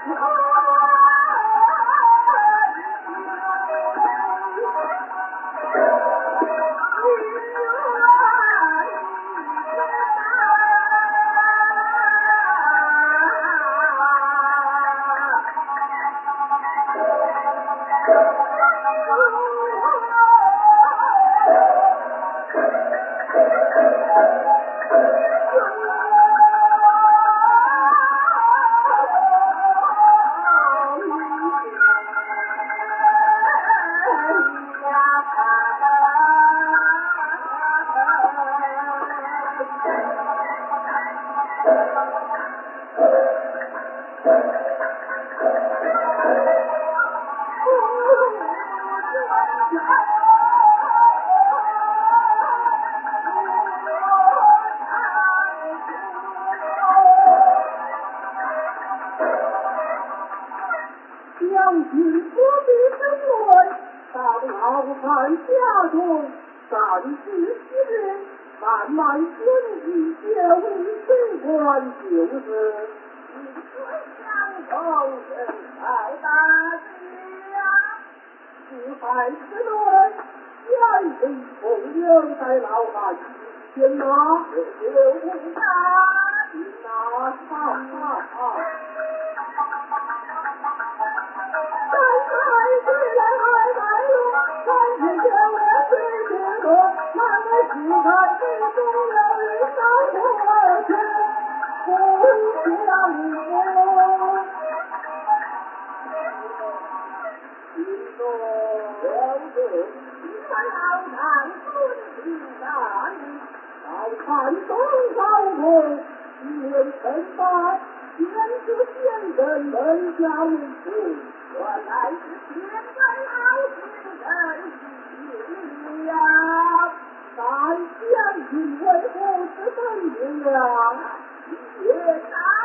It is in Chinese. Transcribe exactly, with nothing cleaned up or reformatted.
将军何必争论？当劳烦家中，暂时息日，慢慢选举，皆为清官就是。 一水相逢，人才大家。 自害之论，先生同应在老汉先拿有无大拿哈哈哈。山海水来海来路，山天见我水天多，南来西看水中有一山河天，不相负。心中有事， 我老汉尊敬大义， 老汉东高空，愿称霸，天子先人门下为主。 我乃是天真好心人呀， 但将军为父之本命呀， 也当